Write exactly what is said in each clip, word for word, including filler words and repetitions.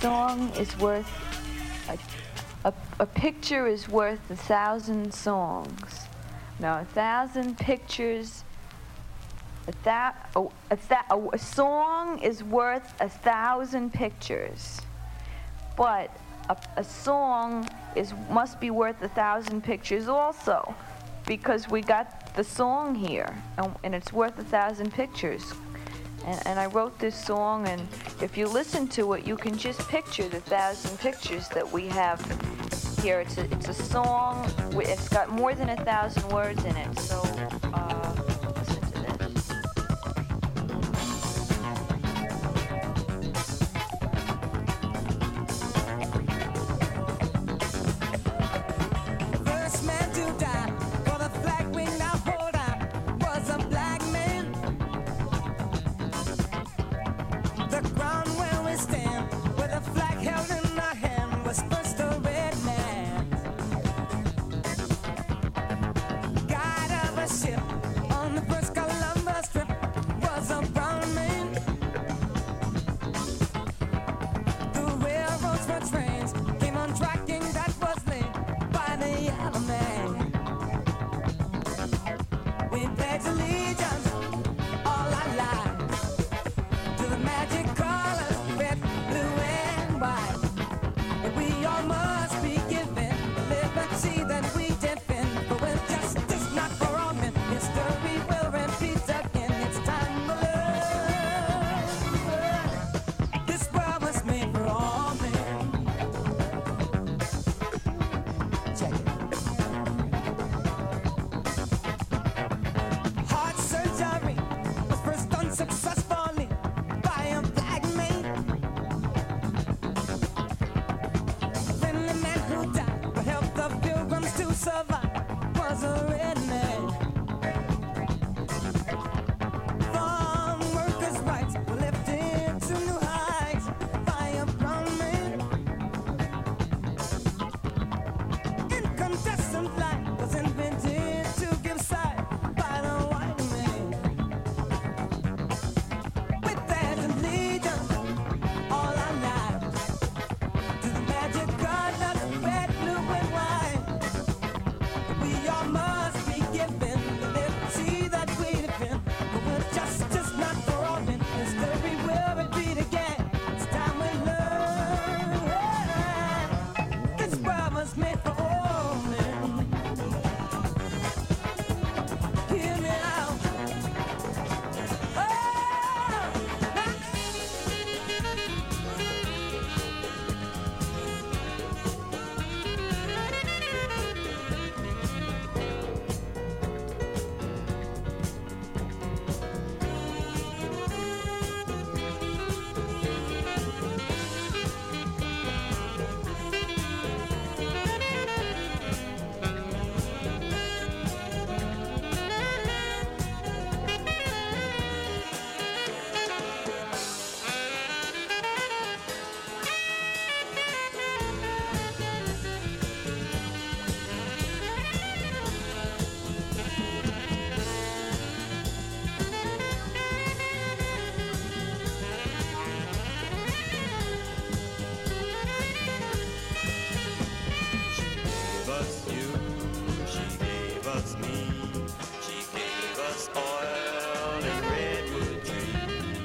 song is worth, a, a, a picture is worth a thousand songs. Now, a thousand pictures, a, thou, a, a, th- a song is worth a thousand pictures. But a, a song is must be worth a thousand pictures also, because we got the song here, and, and it's worth a thousand pictures. And, and I wrote this song, and if you listen to it, you can just picture the thousand pictures that we have here. It's a, it's a song, it's got more than a thousand words in it, so uh, listen to this. First man to die for the flag we now hold on was a black man. The ground where we stand, with a flag held in our hand, was first a red man. Guide of a ship on the first Columbus trip was a brown man. The railroads were trains, came on tracking that was laid by the yellow man. We pledge allegiance all our lives to the magic colors, red, blue, and white. And we all must be given the liberty that we defend. But when justice not for all men, history will repeat again. It's time to learn. This world was made for all men. Check it. Heart surgery was first done successfully by a black man. Then the man who died to help the pilgrims to survive was a red man. Farm workers' rights were lifted to new heights by a brown man. Incandescent light was invented to give sight by the white man. With that allegiance all our lives to the magic colors, red, blue, and white. We all must be given the liberty that we defend. But with justice not for all men, history will repeat again. It's time we learn. This world was made for all men. Hear me out. Gave us you, she gave us me, she gave us oil and redwood trees.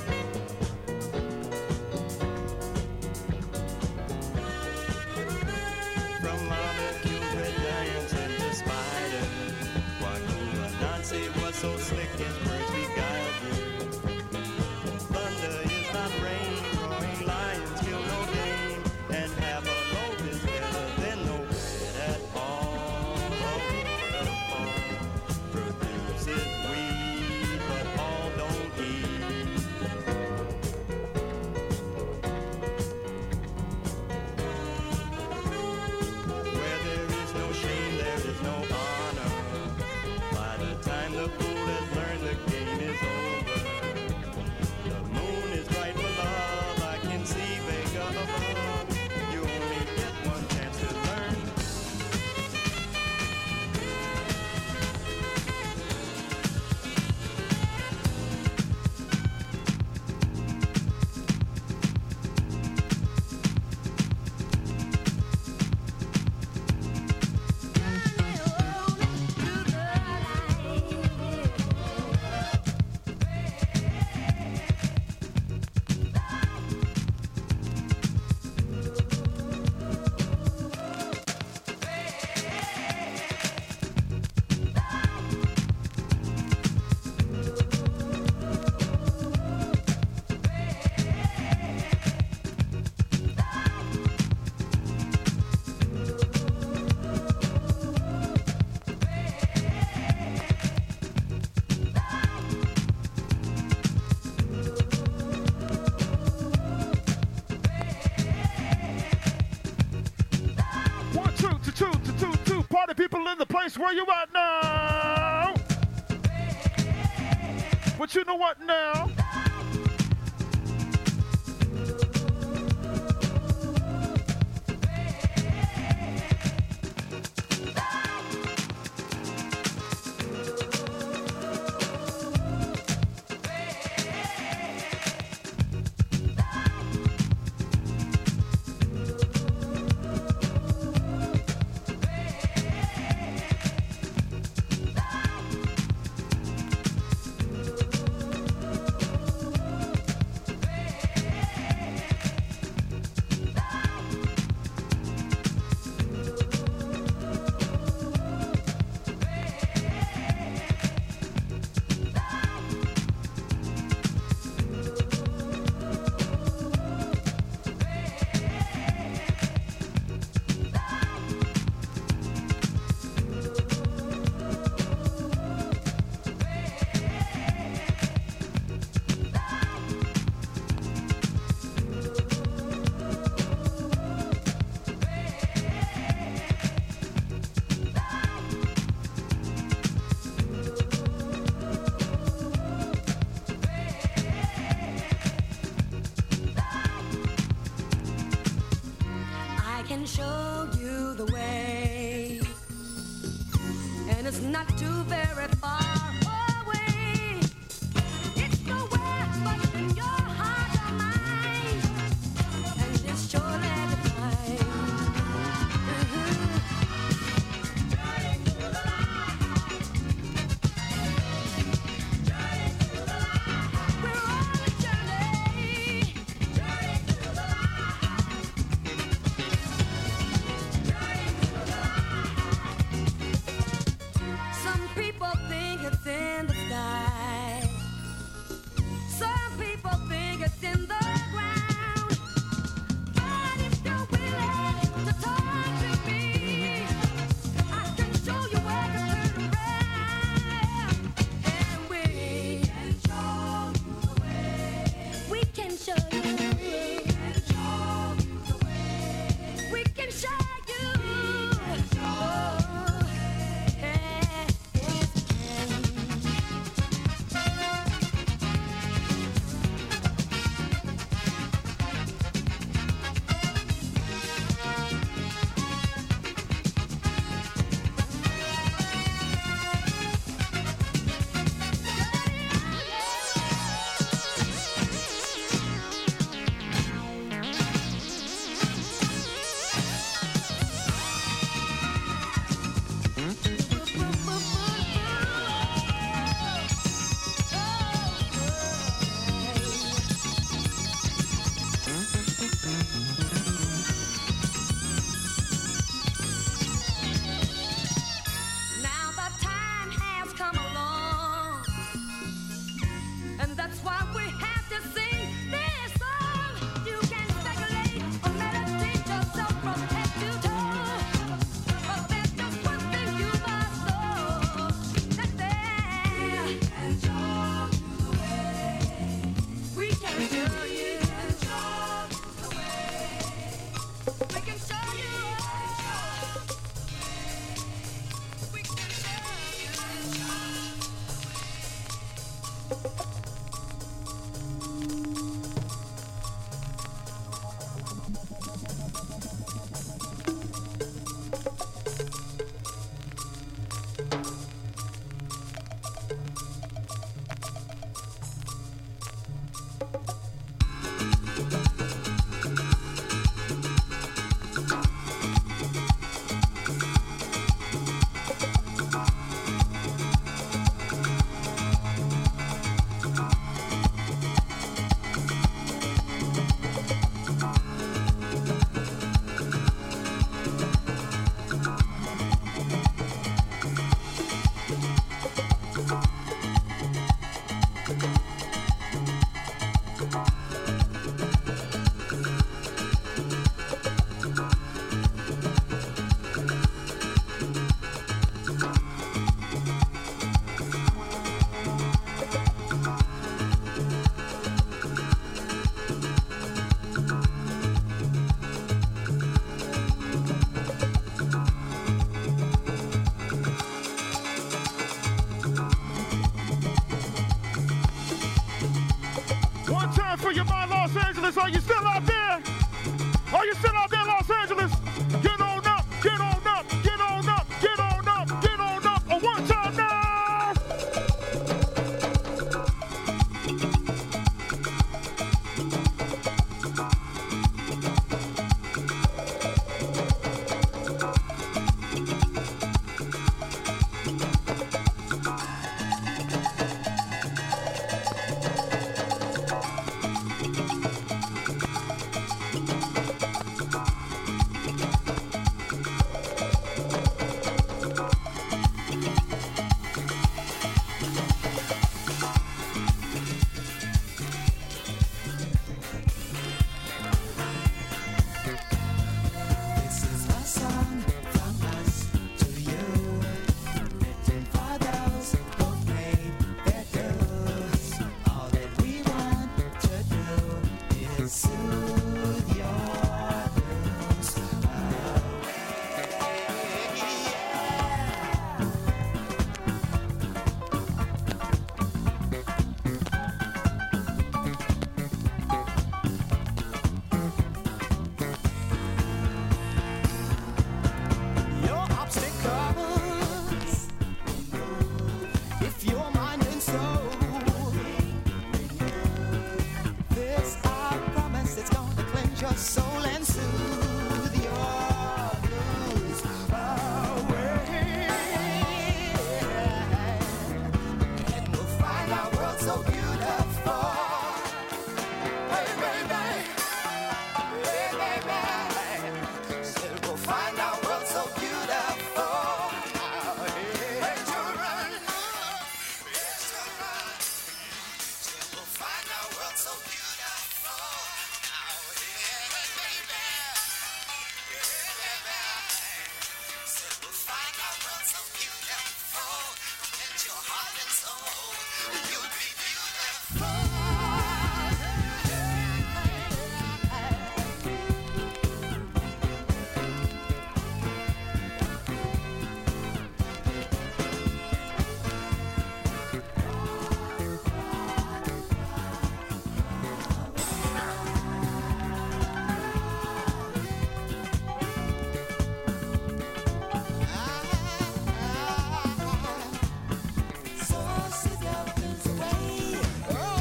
From molecules, red giants, and the spiders, Wakula Nancy was so slick, his words beguiled you. Thunder is not rain, roaring lions kill no game, and half a loaf is better than no bread at all. A waterfall produces weed, but all don't eat. Where there is no shame, there is no honor. By the time the fool has learned the West, where you at now? But you know what now? Show you the way, and it's not too very far away. It's nowhere but in your heart or mind, and it's surely divine. Mm-hmm. Journey to the light. Journey to the light. We're on a journey. Journey to the light. Some people think Are you still out there in Los Angeles? Get on up, get on up, get on up, get on up, get on up. Oh, one time now. This is a song from us to you, written for those who pay their dues. All that we want to do is soothe your blues away. Your obstacles, if you're mind and soul, this I promise it's gonna cleanse your soul and soothe your blues away. And we'll find our world so beautiful. Hey baby, hey baby, said we'll find our world so beautiful. Hey children, hey children, said we'll find our world so beautiful. Hey baby, hey baby, said we'll find our world so beautiful. And your heart and soul, you'll be beautiful. So sit your blues away. Oh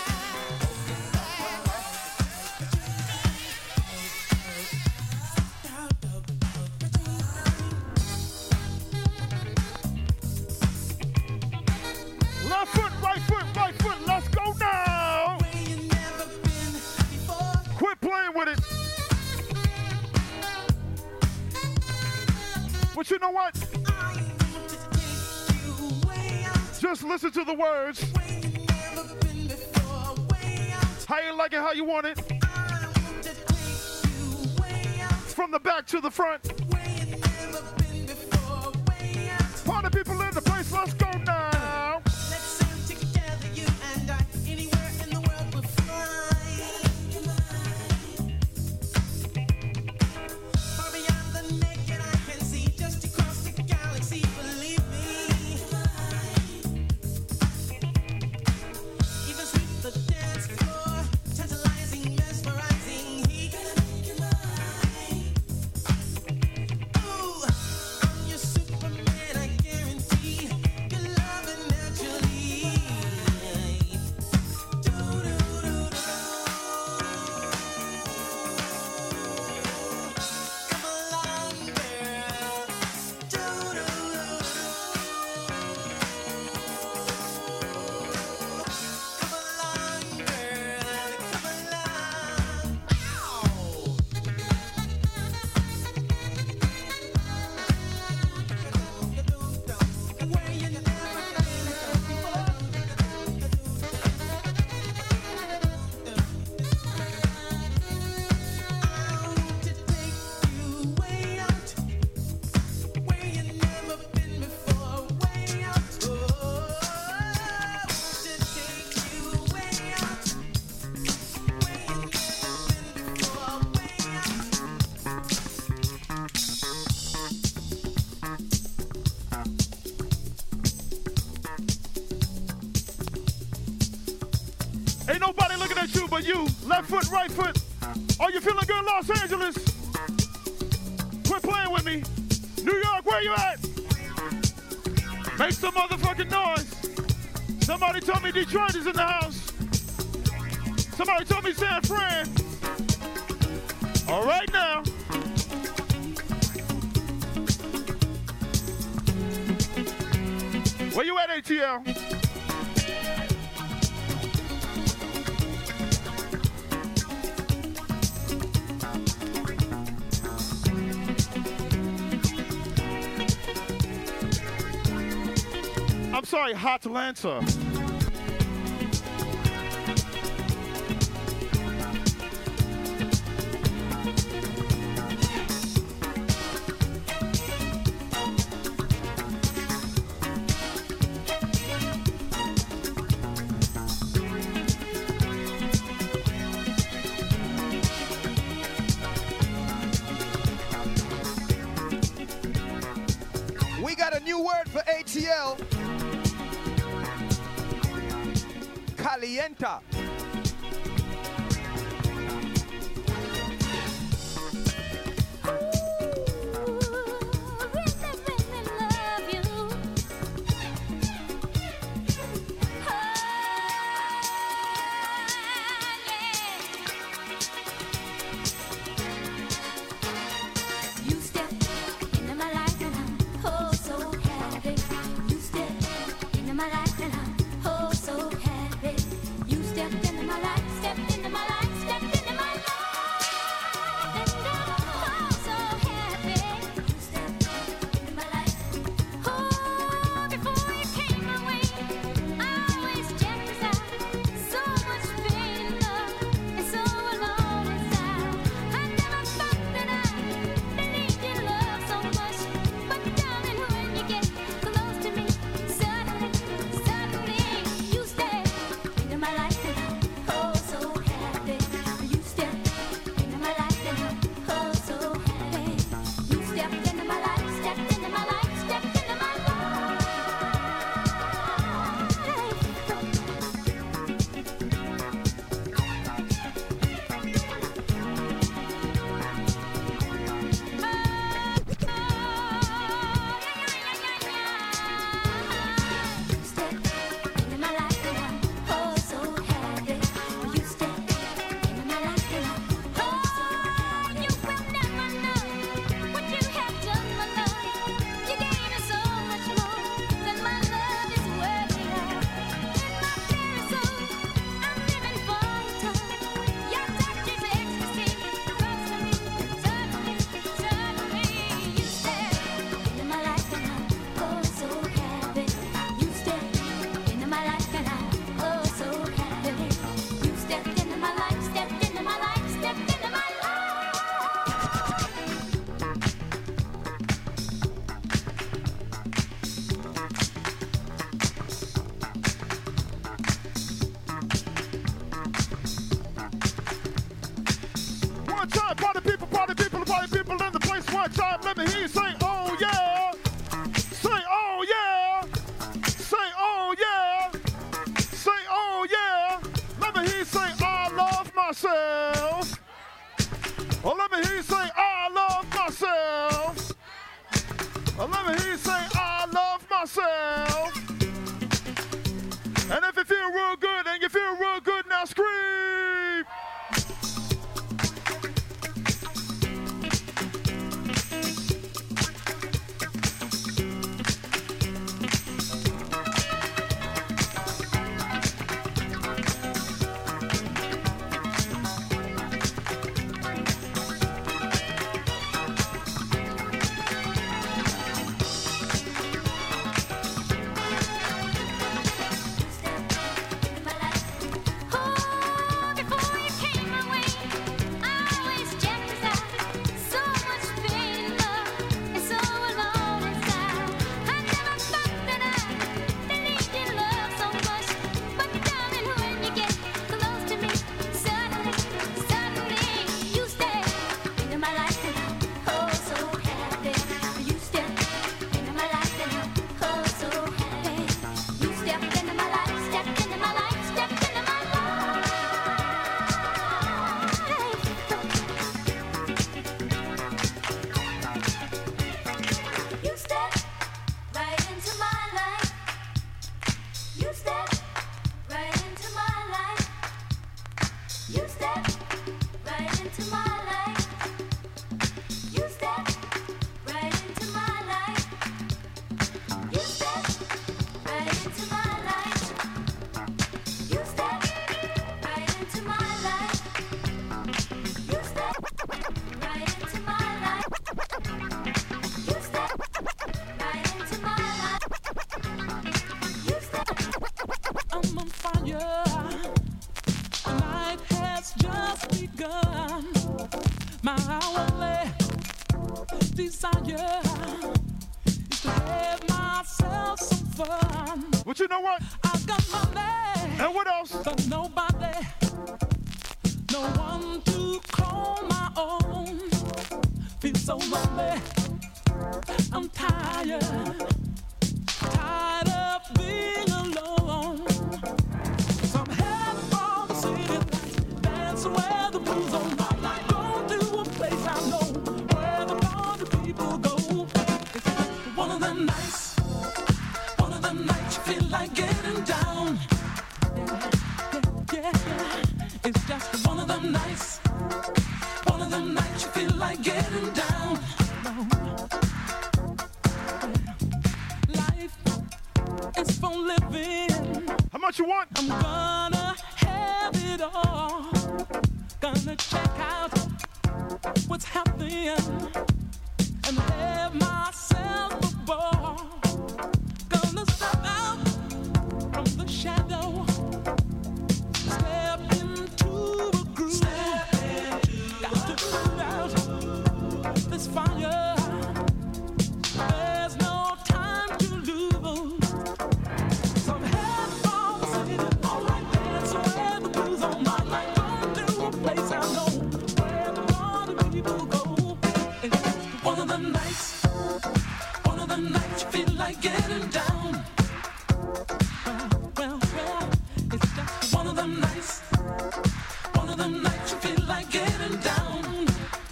Left foot, right foot, right foot. Let's go now. Quit playing with it. But you know what? Just listen to the words. How you like it, how you want it. From the back to the front. Party people in the place, let's go now. Let's sing together, you and I. Anywhere in the world we'll fly. Far beyond the naked eye can see, just across the galaxy, believe me. Even sweep the dance floor, tantalizing, mesmerizing heat. Ooh, I'm your Superman, I guarantee your love and naturally. Do-do-do-do. Come along, girl. Do-do-do-do. Come along, girl. Come along. Ow. Where you never been before. I want to take you way out, where you never been before. Way out. Oh, I want to take you way out, where you never been before. Way out. Ain't nobody looking at you but you. Left foot, right foot. Are you feeling good, Los Angeles? Quit playing with me. New York, where you at? Make some motherfucking noise. Somebody told me Detroit is in the house. Somebody told me San Fran. All right now. Where you at, A T L? I'm sorry, Hot Atlanta. We got a new word for A T L. Calienta. Let me hear you say, oh yeah. Say, oh yeah. Say, oh yeah. Say, oh yeah. Let me hear you say, I love myself. Or let me hear you say, I love myself. Or let me hear you say, I love myself. And if you feel real good and you feel real good, now scream. My only desire is to have myself some fun. But you know what? I got money, And what else? but nobody, no one to call my own. Feel so lonely, I'm tired, tired of being alone. So I'm heading for the city lights, dance where the blues on my life. Go to a place I know where the party people go. It's one of them nights, one of them nights you feel like getting down. Yeah, yeah, yeah. It's just one of them nights, one of them nights you feel like getting down. Life is for living. How much you want? I'm gonna have it all. Gonna check out what's happening and have myself a ball. Gonna step out from the shadow, step into a groove. Got to put out this fire. There's no time to lose. So I'm heading for the city. All right, dance where the blues on my life. Go to a place I know where the party people go. It's just one of them nights, one of them nights you feel like getting down. Well, well, well, it's just one of them nights, one of them nights you feel like getting down.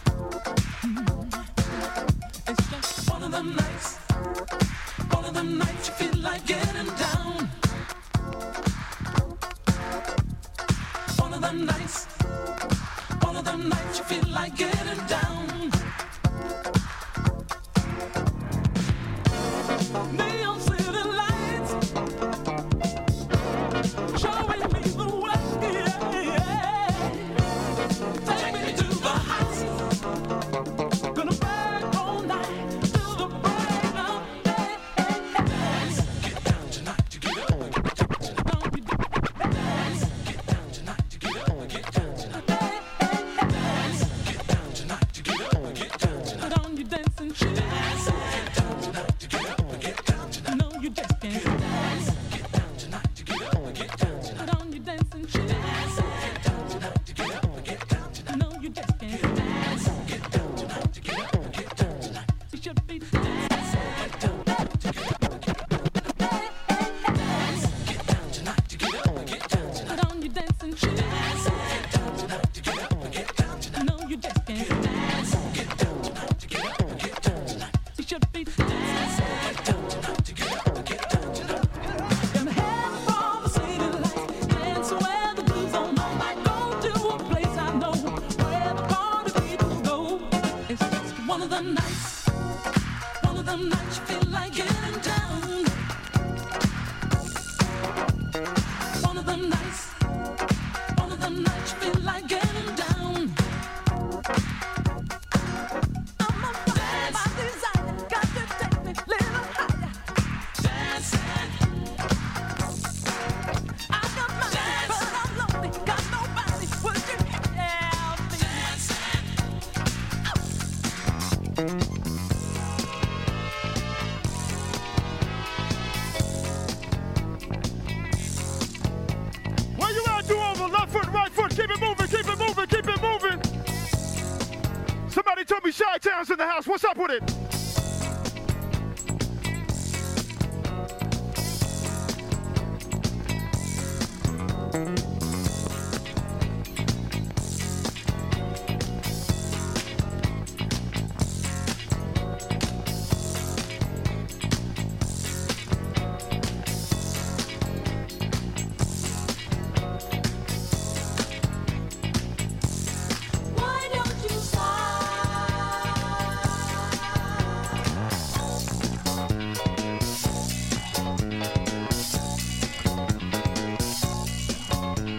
It's just one of them nights, one of them nights you feel like getting down. One of them nights, one of them nights you feel like getting down. Neon city lights showing me the way. Take me to the heights. Gonna burn all night till the break of day. Dance, get down tonight to get up and get down tonight. Don't you dance, get down tonight to get up and get down tonight. Dance, get down tonight to get up and get down tonight. Put on your dancing shoes. Dance, get down tonight to get up and get down tonight. No, you just can't dance. Get down tonight to get up and get down tonight. Put on your dancing shoes. Dance, get down tonight to get up and get down tonight. No, you just can't dance. Get down tonight to get up and get down tonight. You should be dancing. Get down tonight to get up and get down tonight. Dance, get down tonight to get up and get down tonight. Put on your dancing shoes. Dance, get down tonight to get up and get down tonight. No, you just can't dance. Get down tonight to get up and get down tonight. You should be dancing. Get down tonight to get up and get down tonight. Gonna head for the city lights, dance where the blues on my mind. Go to a place I know where the party people go. It's just one of them nights, one of them nights you feel like getting down. One of them nights, one of them nights you feel like getting down. I'm a fire by desire, got to take me a little higher. Dancing. I got money, but I'm lonely. Got nobody, would you help me? Dancing. Where you at? Do over. Left foot, right foot. Keep it moving, keep it moving, keep it moving. Somebody told me Chi-Town's in the house. What's up with it? Why don't you smile?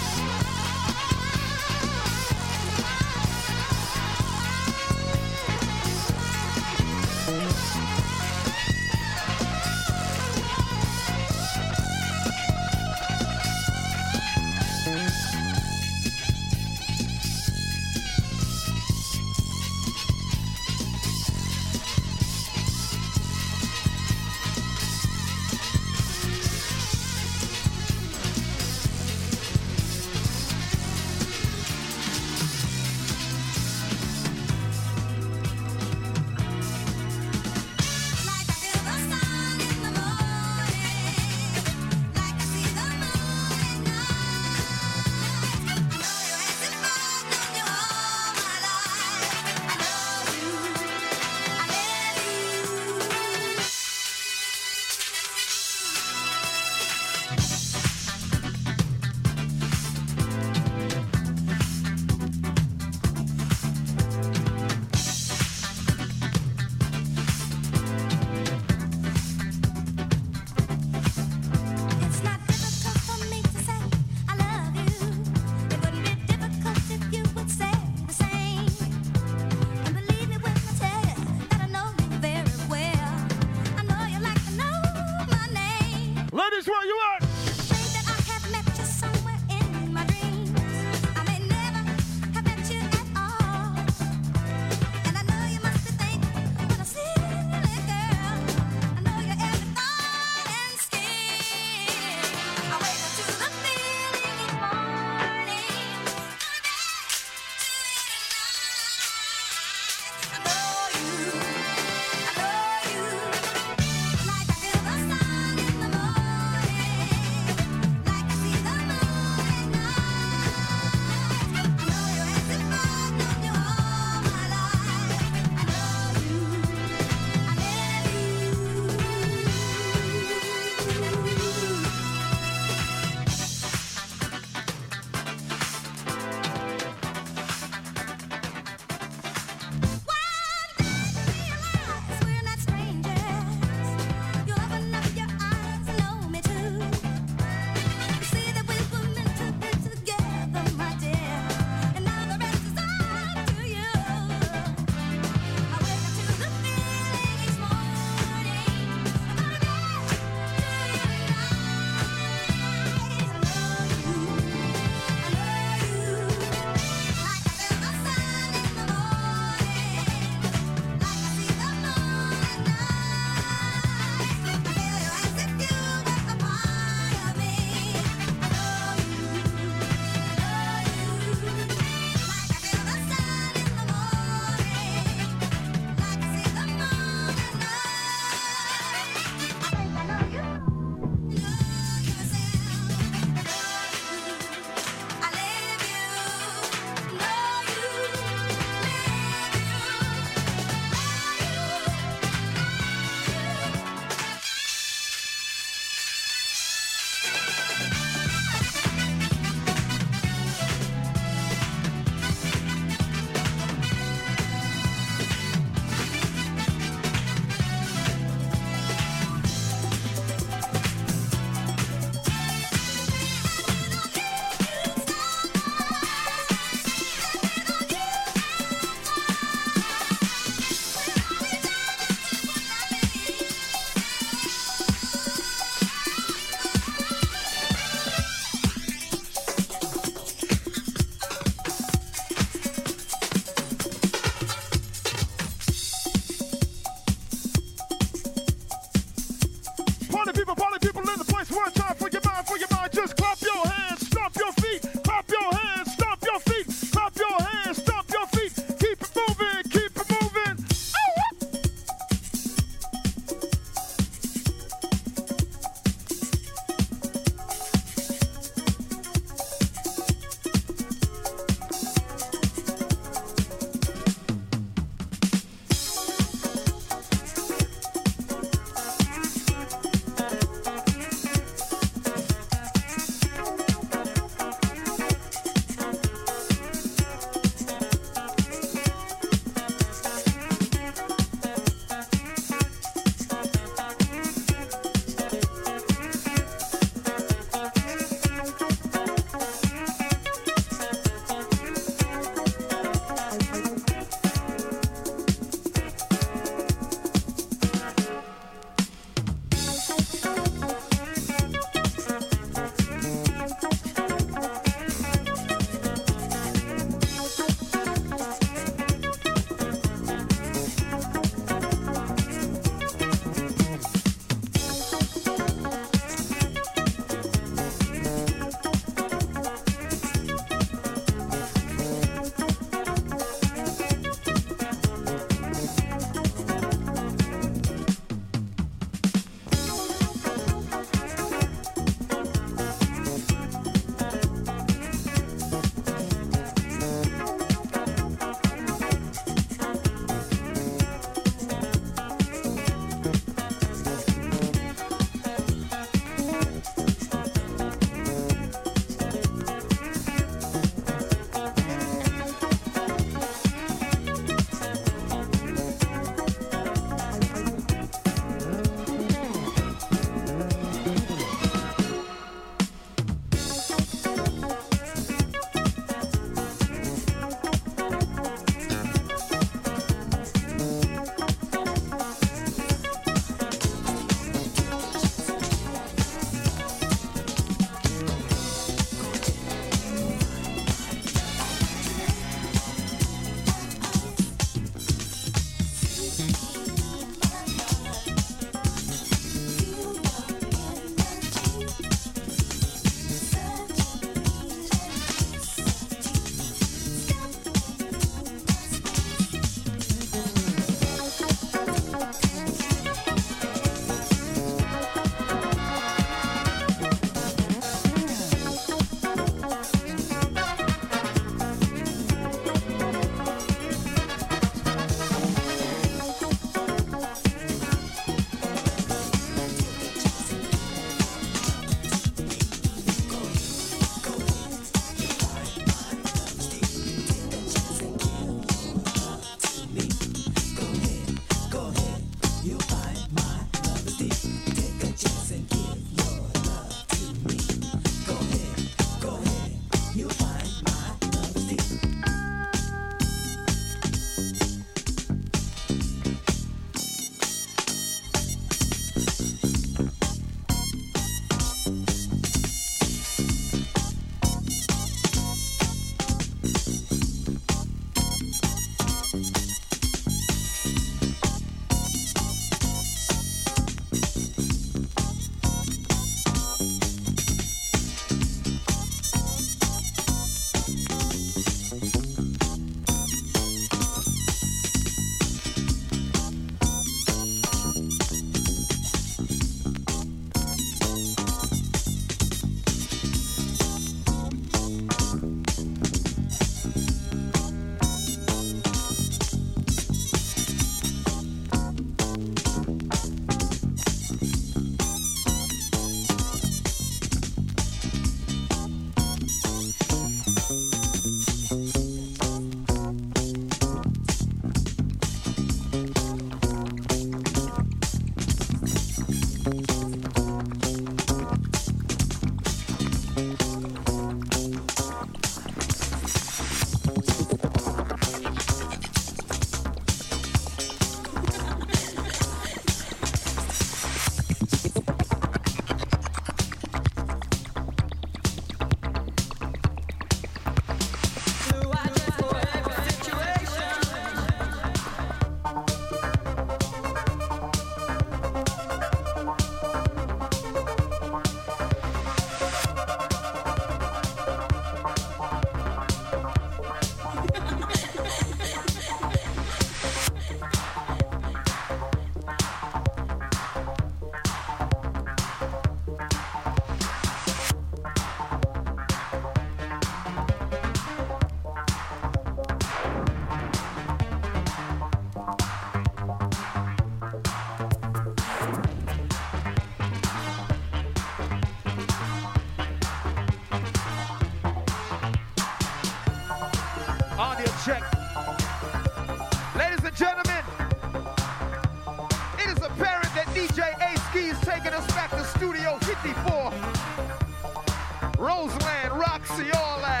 Audio check. Ladies and gentlemen, it is apparent that D J A-Ski is taking us back to Studio fifty-four. Roseland, Roxy, all that.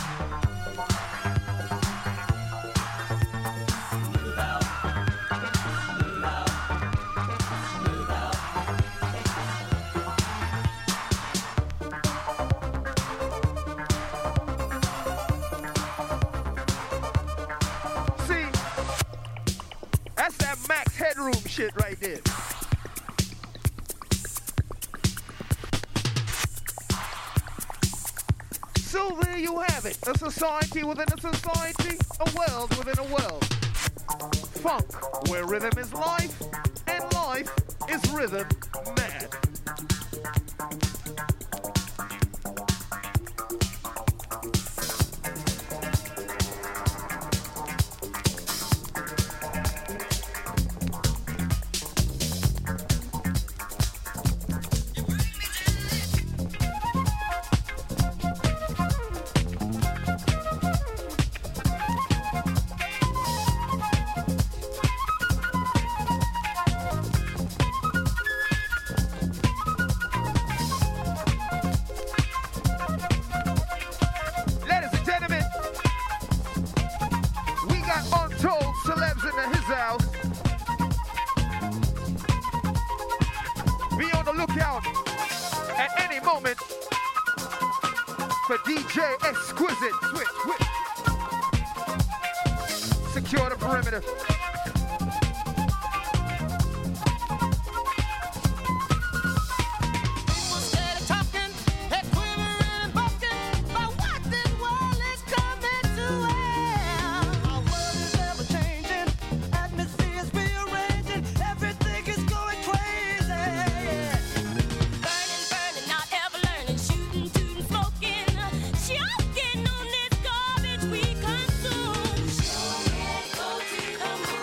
Headroom shit right there. So there you have it. A society within a society, a world within a world. Funk, where rhythm is life, and life is rhythm mad. Exquisite switch, switch. Secure the perimeter. Choking on this garbage we consume.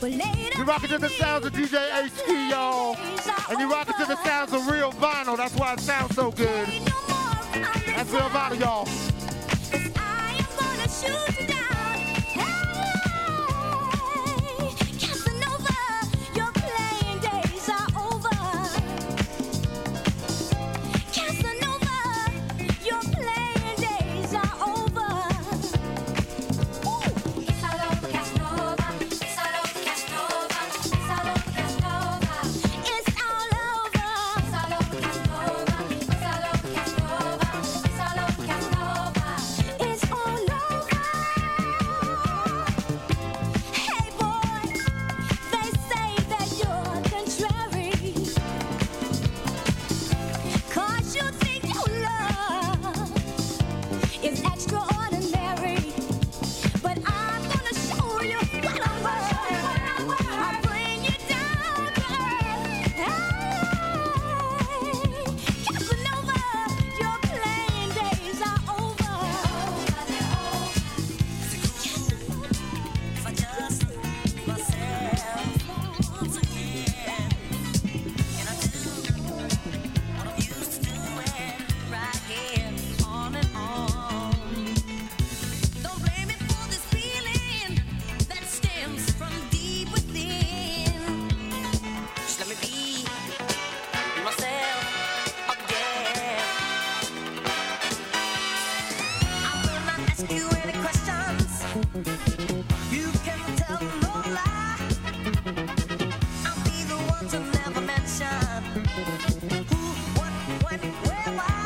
You rockin' to the sounds of D J H P, y'all. And you rockin' to the sounds of Real Vinyl. That's why it sounds so good. That's Real Vinyl, y'all. I am gonna shoot you down. Hey, Casanova, your playing days are over. Casanova, your playing days are over. Ooh. It's all over, Casanova. It's all over, Casanova. It's all over, Casanova. It's all over. It's all over, Casanova. It's all over, Casanova. It's all over, Casanova. It's all over. Hey boy, they say that you're contrary, 'cause you think your love is extraordinary. But I'm gonna show you what I'm worth. I'll bring you down to earth. Hey, Casanova, your playing days are over. If I just be myself once again, and I do what I'm used to doing right here, on and on. Don't blame me for this feeling that stems from deep within. Just let me be myself again. I will not ask you any questions. You can tell no lie. I'll be the one to never mention who, what, when, where, why.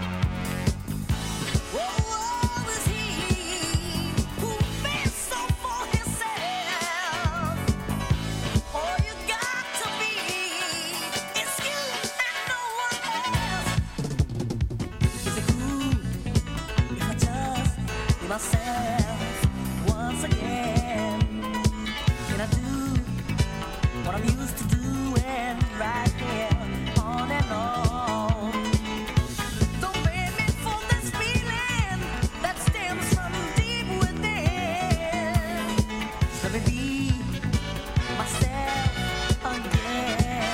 Oh, woe is he who feels so for himself. All you got to be is you and no one else. Is it cool if I just be myself once again? Can I do what I'm used to doing right here, on and on? Don't blame me for this feeling that stems from deep within. Let me be myself again.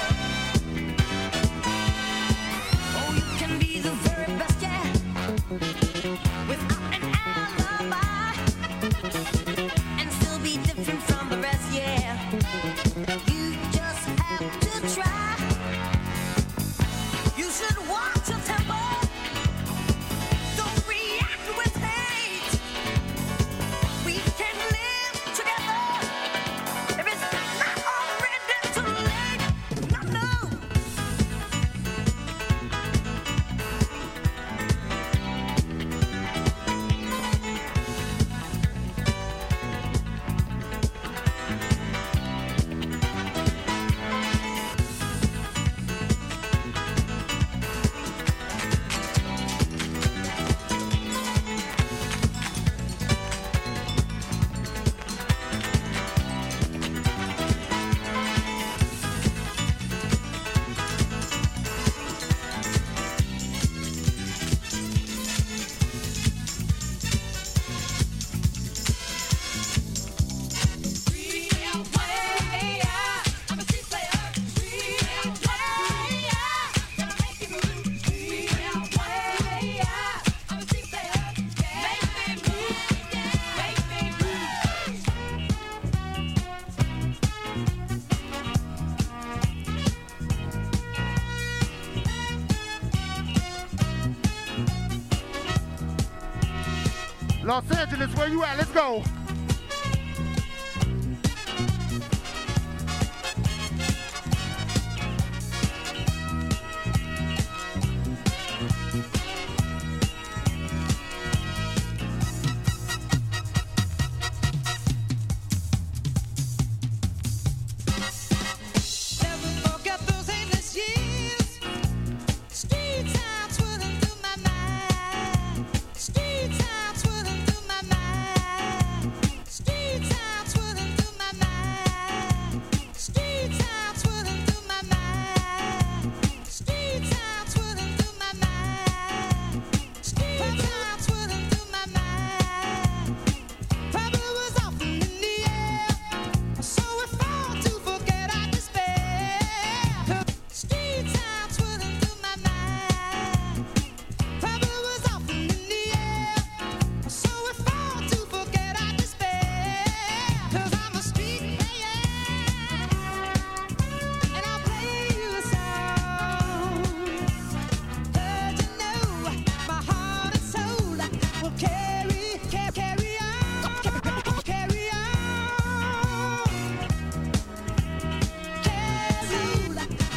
Oh, you can be the very best, yeah, without an alibi, and still be different from the rest, yeah. You just have to try. You should watch your temper. Don't react with hate. We can live together if it's not already too late. No, no. Los Angeles, where you at? Let's go. Never forget those endless years. Street sounds running through my mind. Street sounds running through my mind.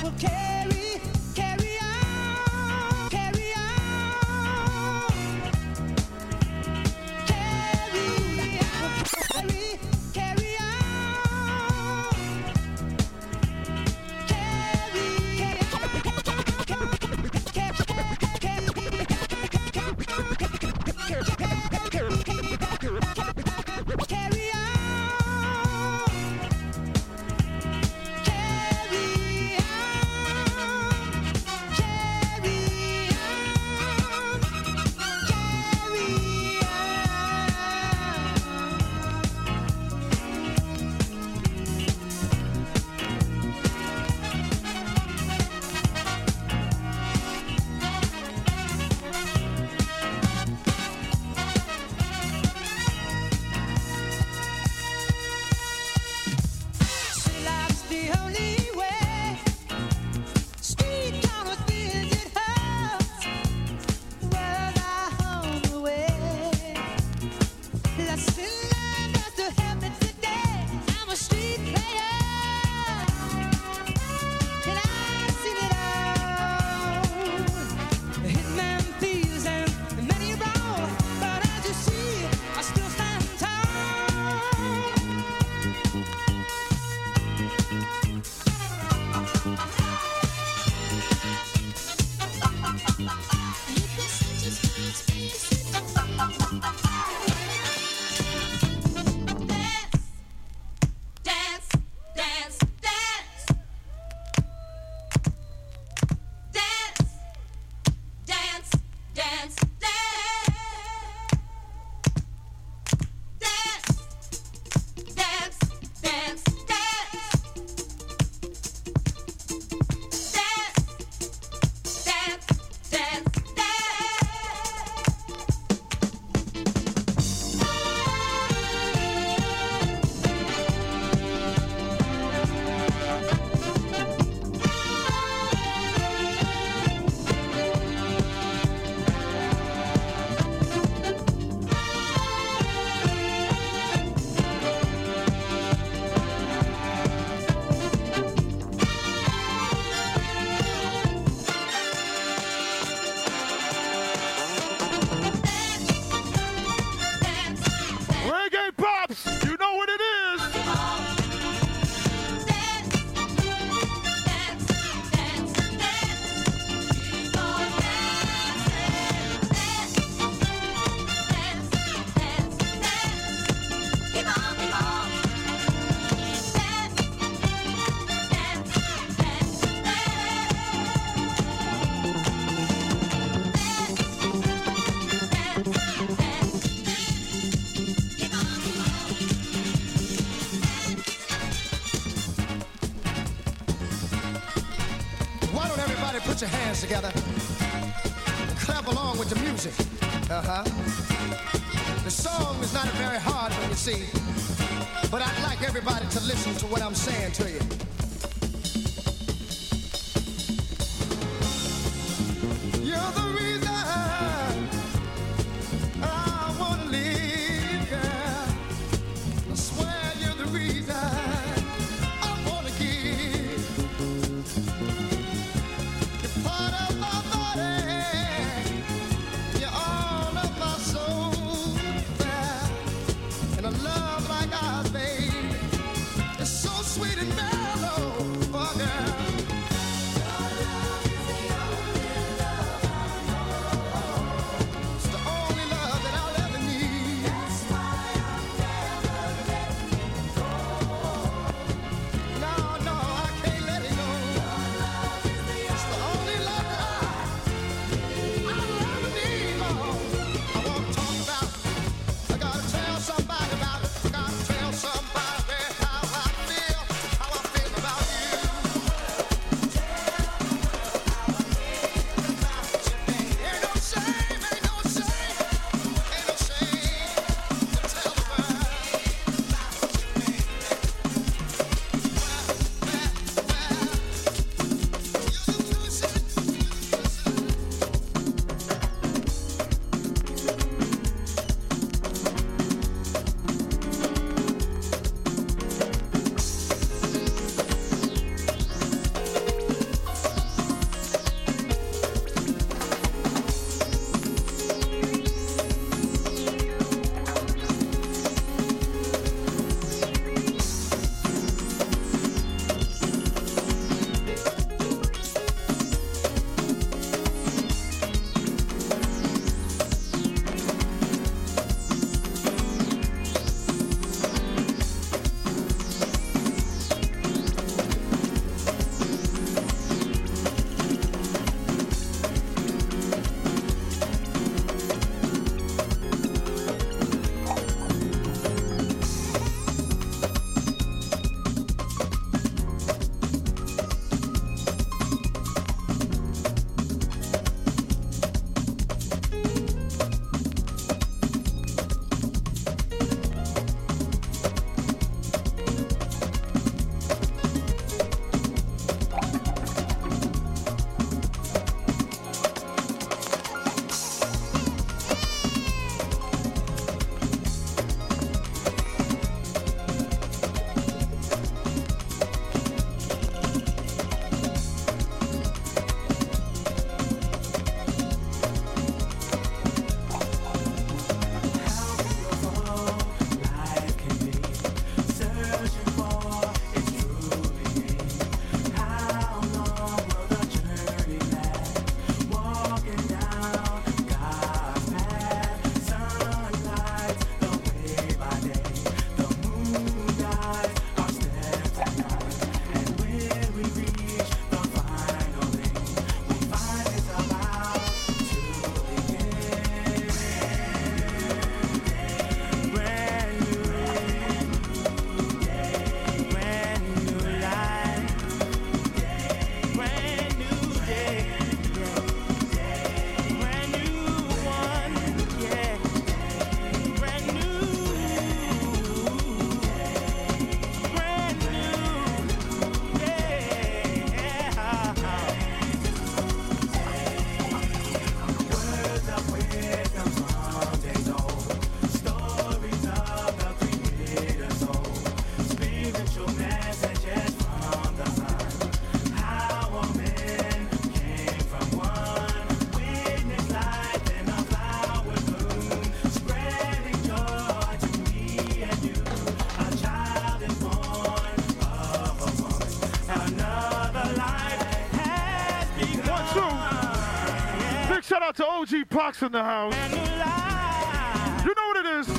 will carry, carry on, carry on, carry, carry, carry on, carry on. Put your hands together. Clap along with the music. Uh-huh. The song is not a very hard one, you see. But I'd like everybody to listen to what I'm saying to you. You're the reason I want to live, girl. I swear you're the reason I want to give. You're part of my body. You're all of my soul. And a love like ours, baby, it's so sweet and mellow, oh, girl. out to O G Pox in the house. You know what it is.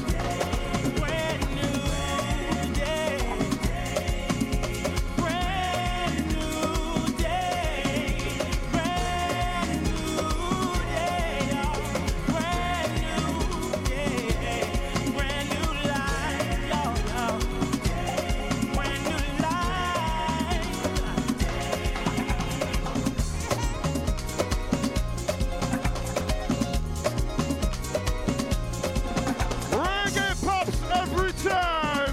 Reggae pops every time.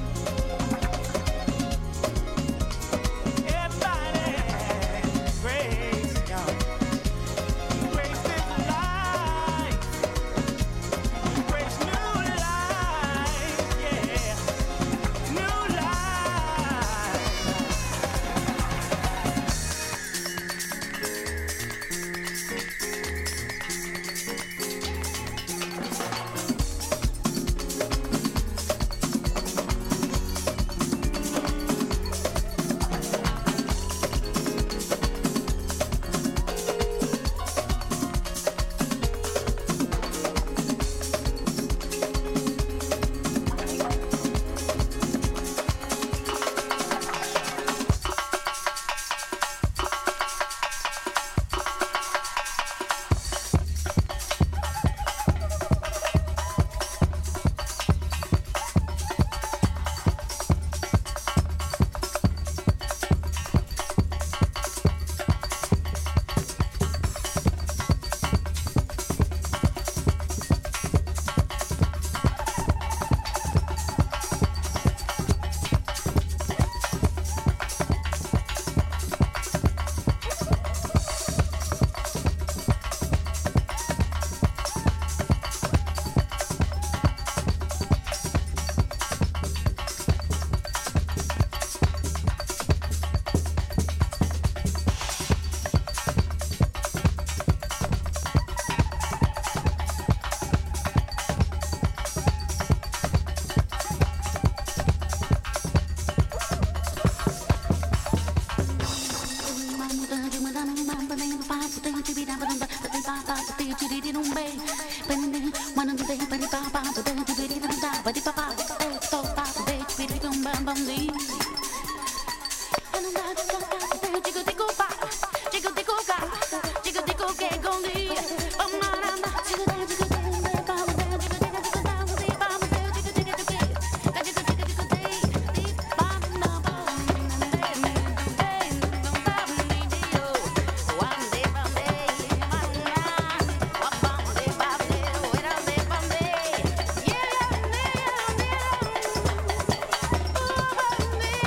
Yeah.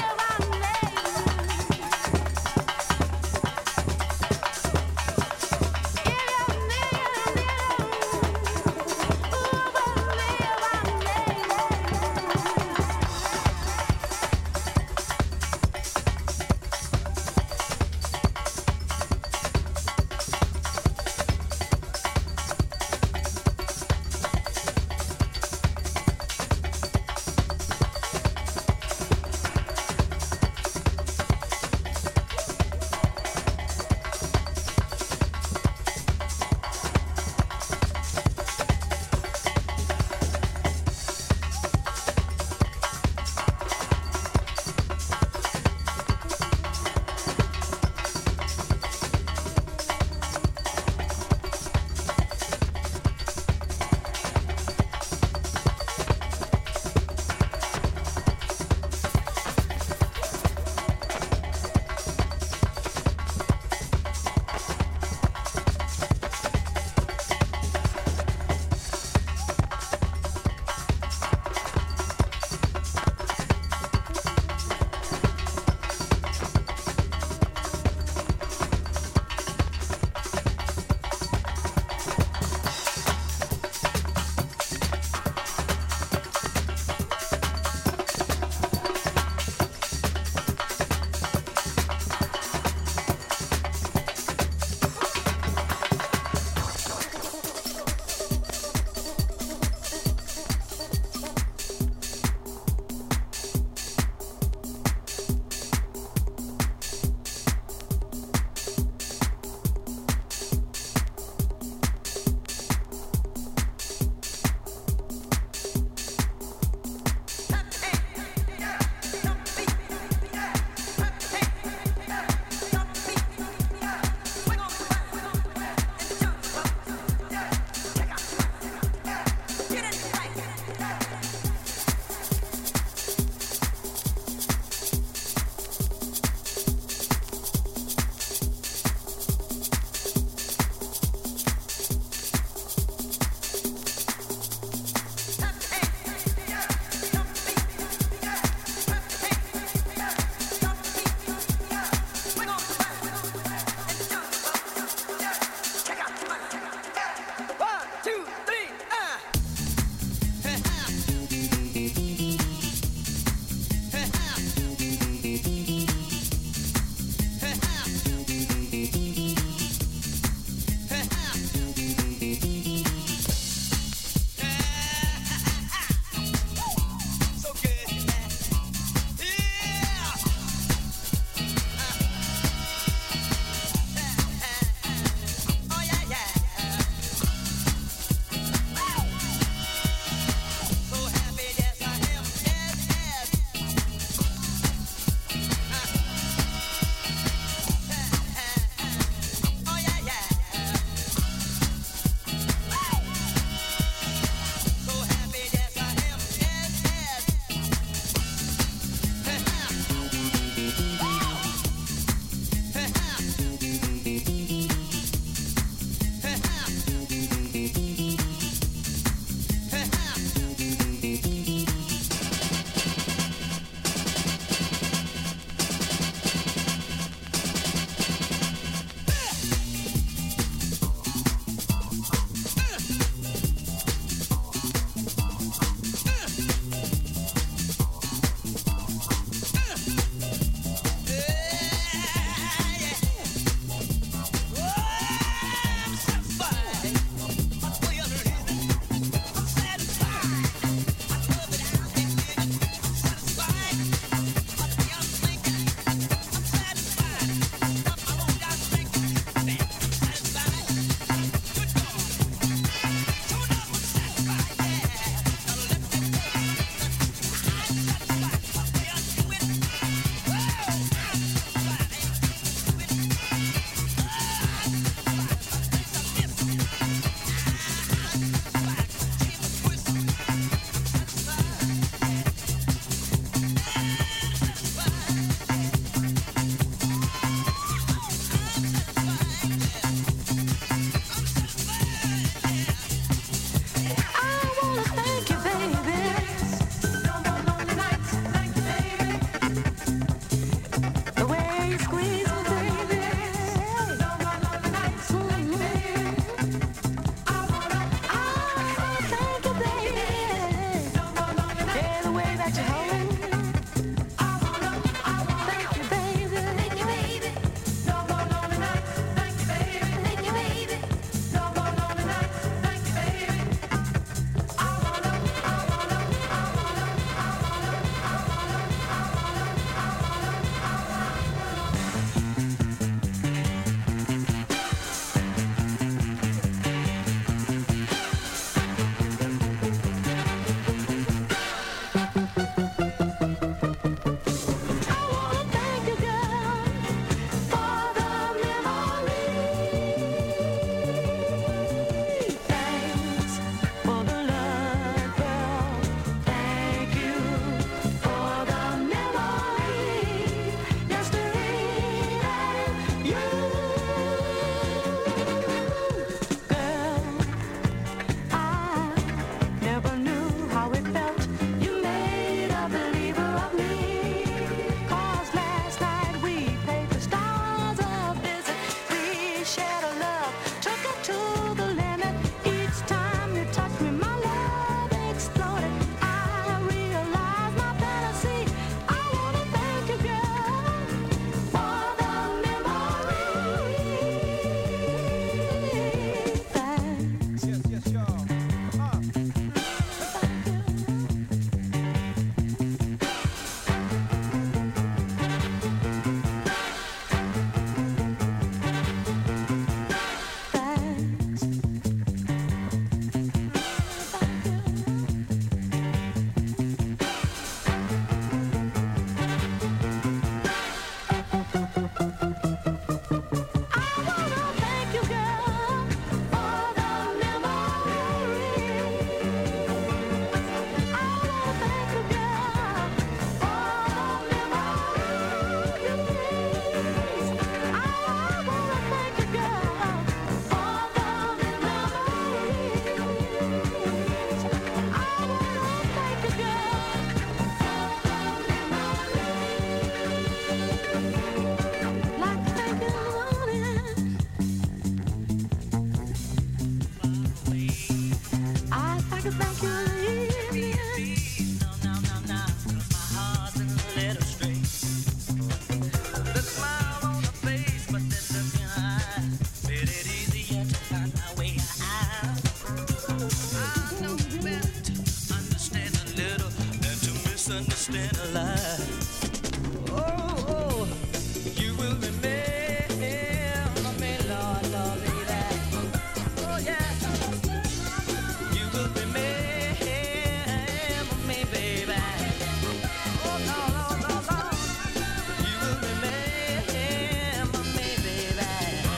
life. Oh, oh, you will remember me, Lord, Lord, baby. Oh, yeah. You will remember me, baby. Oh, no, no, no, no. You will remember me, baby.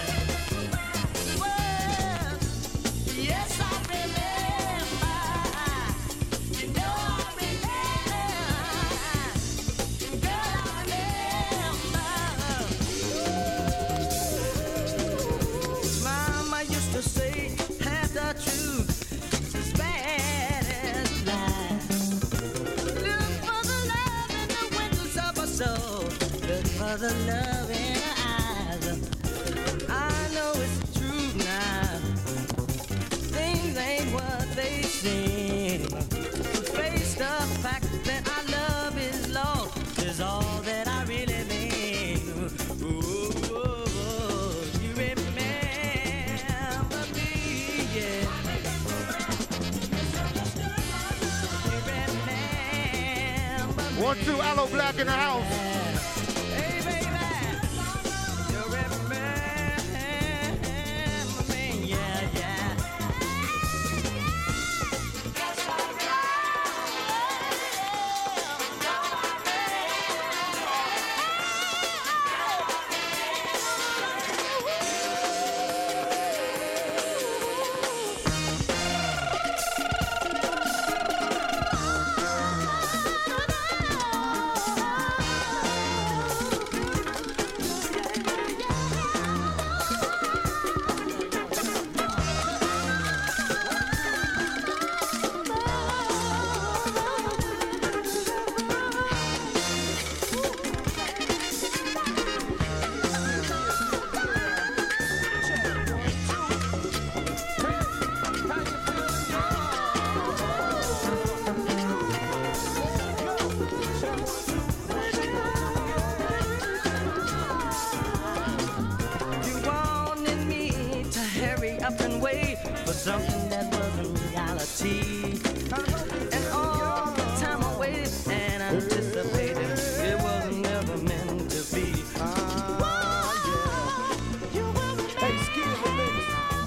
Well, yes, I remember. You know I remember. Girl, I remember. Mama used to say, half the truth is as bad as lies. Look for the love in the windows of our soul. Look for the love in her eyes. I know it's true now. Things ain't what they seem. To face the fact that our love is lost is all that I really mean. Ooh, you remember me, yeah. You remember One, two, Aloe Black in the house. Hey, baby, you remember me, yeah, yeah. You wanted me to hurry up and wait for something that wasn't reality. And all the time I waited and anticipated, it was never meant to be. Hey, excuse me, baby.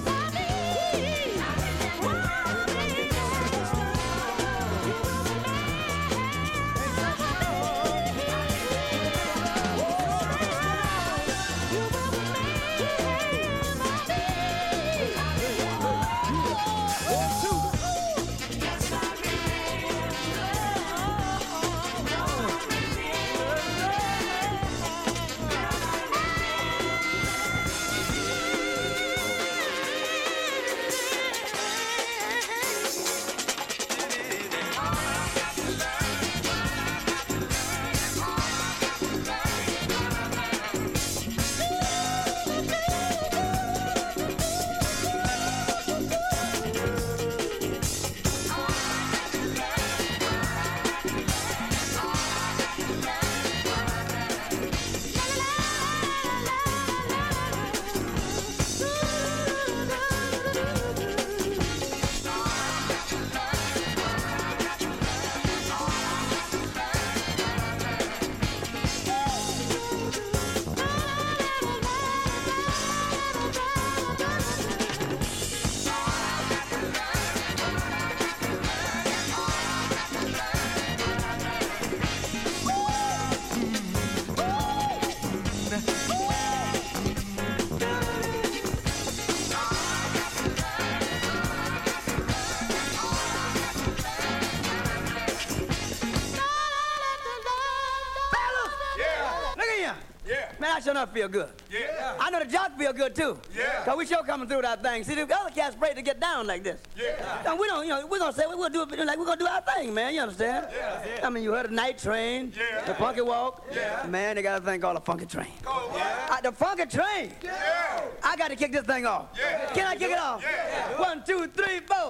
Man, I sure enough feel good. Yeah. I know the jocks feel good too. Yeah. Cause we sure coming through that thing. See, the other cats afraid to get down like this. Yeah. And we don't, you know, we're gonna say we're gonna do it like we're gonna do our thing, man. You understand? Yeah. I mean, you heard the night train, Yeah. the funky walk. Yeah. Man, they got a thing called a funky train. Oh, yeah. Uh, the funky train. Yeah. I got to kick this thing off. Yeah. Can I kick it off? Yeah. One, two, three, four.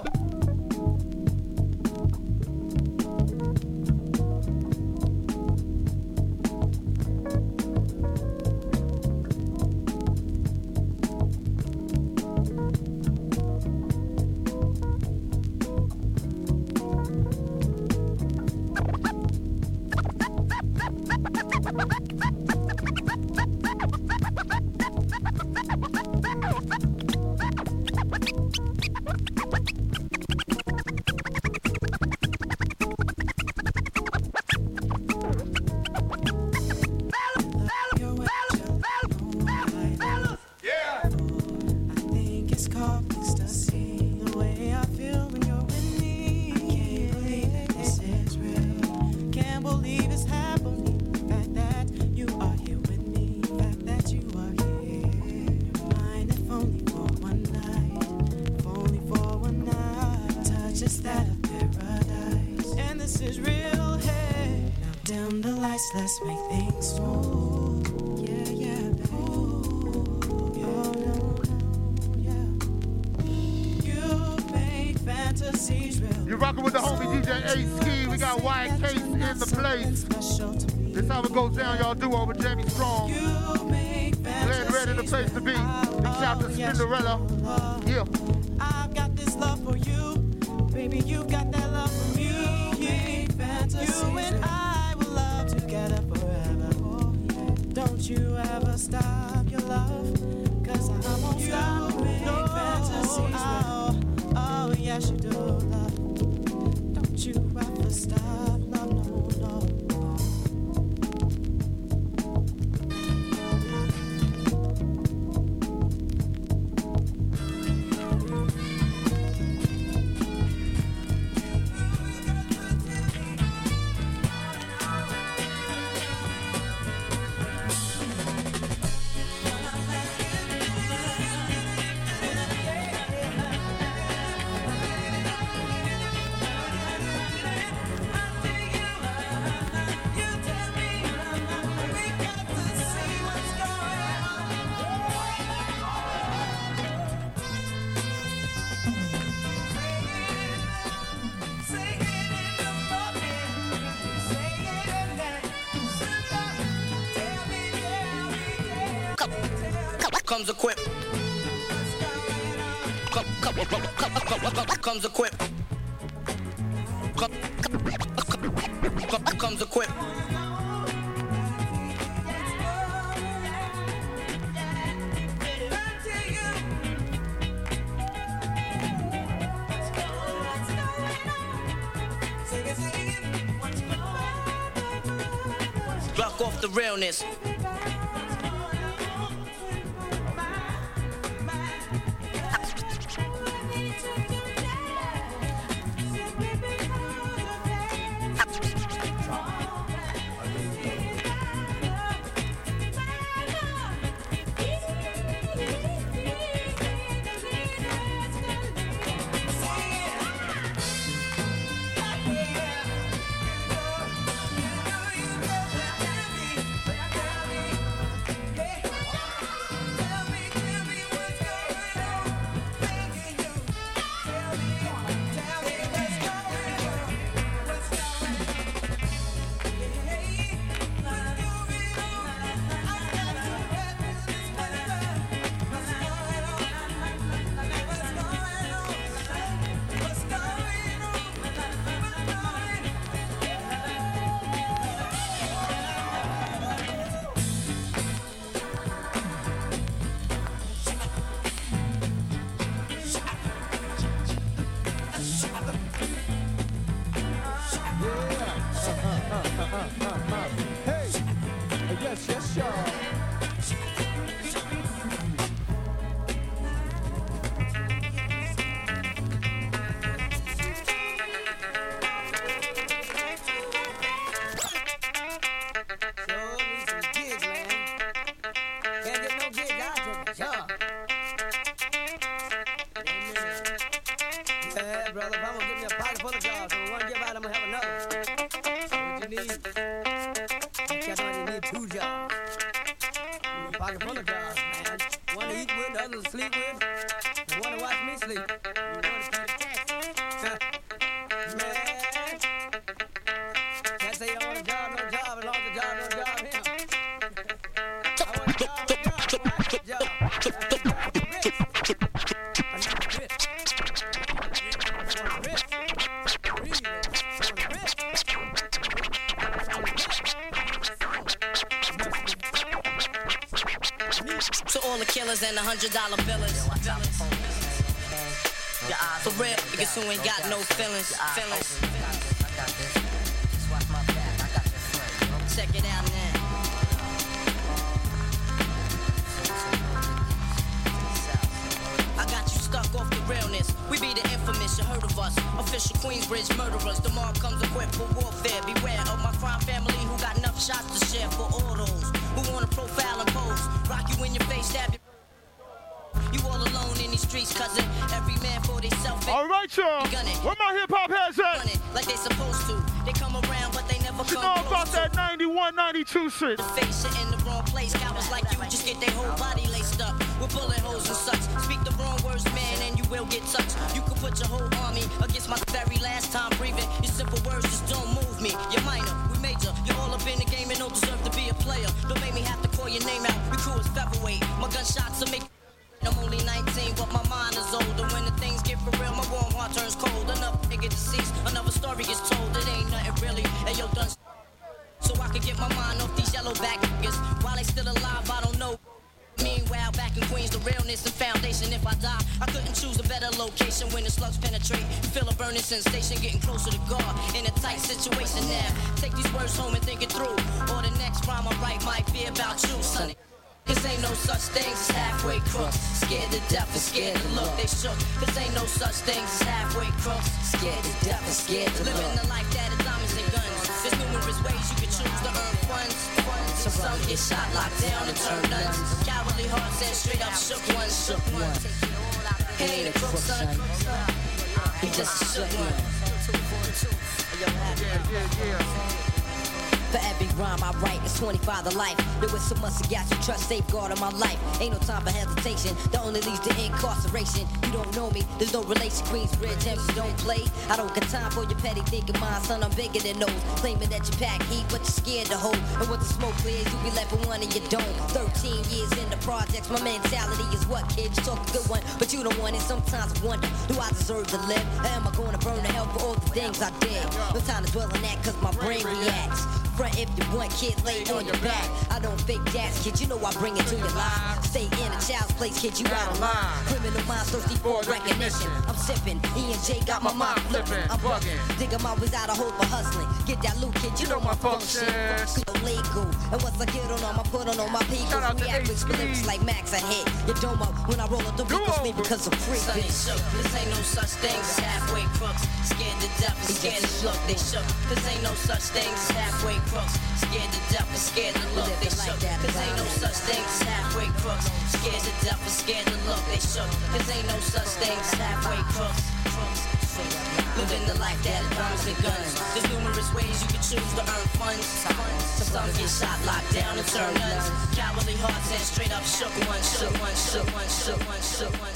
it's called ecstasy. The way I feel when you're with me. I can't believe this is real. Can't believe it's happening. The fact that you are here with me. The fact that you are here. Mine, if only for one night. If only for one night. Touch is that of paradise. And this is real, hey. Now dim the lights, let's make things smooth. Yeah, yeah, baby. Ooh, yeah, yeah. You make fantasies real. You're rocking with the homie D J A-Ski. We got Wyatt Case in the place. This how it goes down, y'all. Do over Jamie Strong. Glad Red in the place to be. Big shout to Cinderella. Yeah. I've got this love for you. Baby, you got that love for me. You and I will love together forever. Don't you ever stop your love. Cause I won't stop. No, oh, oh, yes you do, love. Don't you ever stop. No, no, no, no. Comes equipped. Come, come, come, come, come, comes equipped. Come, come, come, comes equipped. Rock off the realness. And the hundred dollar billers. For real, niggas who ain't got no feelings. Feelings. Check it out now. I got you infamous. We be the infamous, you heard of us. Official Queensbridge murderers. The mark comes equipped for warfare. Beware of my crime family who got enough shots to share for all those who wanna profile and pose. Rock you in your face, stab you. You all alone in these streets, cousin. Every man for theyself. All right, y'all. Where my hip hop heads at? Like they supposed to. They come around, but they never You come know close about to. that ninety-one, ninety-two shit. The face it in the wrong place. Cowards like you just get their whole body laced up with bullet holes and such. Speak the wrong words, man, and you will get touched. You could put your whole army against my very last time breathing. Your simple words just don't move me. You're minor, we major. You're all up in the game and don't deserve to be a player. Don't make me have to call your name out. Your crew is featherweight. My gunshots will make. I'm only nineteen, but my mind is older. When the things get for real, my warm heart turns cold. Another nigga deceased, another story gets told. It ain't nothing really, and yo done. So I can get my mind off these yellow back niggas. While they still alive, I don't know. Meanwhile, back in Queens, the realness and foundation. If I die, I couldn't choose a better location. When the slugs penetrate, feel a burning sensation, getting closer to God in a tight situation now. Take these words home and think it through. Or the next rhyme I write might be about you, sonny. Cause ain't no such things as halfway crooks. Scared to death and scared to look, they shook. Cause ain't no such things as halfway crooks. Scared to death and scared to look. Living the life that is diamonds and guns. There's numerous ways you can choose to earn funds. Some some get shot, locked down, and turn nuns. Cowardly hearts and straight up shook ones, shook ones. He ain't a crook, son. He just a shook one. Yeah, yeah, yeah. For every rhyme I write, it's twenty-five to life. There was so much I got you trust, safeguard in my life. Ain't no time for hesitation, that only leads to incarceration. You don't know me, there's no relation. Queensbridge, M C don't play. I don't got time for your petty thinking, mine, son, I'm bigger than those. Claiming that you pack heat, but you're scared to hold. And when the smoke clears, you be left with one and you don't. Thirteen years in the projects, my mentality is what, kid? You talk a good one, but you don't want it. Sometimes I wonder, do I deserve to live? Or am I gonna burn to hell for all the things I did? No time to dwell on that, cause my brain reacts. Front if you want, kid, lay on your back. I don't fake jazz, kid, you know I bring it to your life. Stay in a child's place, kid, you out of line. Criminal minds thirsty for recognition. I'm sipping, E and J got my mind flipping. I'm bugging, digging my ways out of hope for hustling. Get that loot, kid, you know my function. Illegal, and once I get on them, I put on all my people. React with lyrics like Max, I hit your dome up when I roll up the beat with me because I'm free. Sonny shook, this ain't no such thing as halfway crooks. Scared to death and scared to look, they shook. This ain't no such thing as halfway crooks. Scared to death and scared to look, they shook. Cause ain't no such thing as halfway crooks. Scared to death and scared to look, they shook. Cause ain't no such thing as halfway crooks. Living the life that is bombs and guns. There's numerous ways you can choose to earn funds. Some get shot, locked down, and turn nuns. Cowardly hearts and straight up shook ones, shook ones, shook ones, shook ones, shook ones.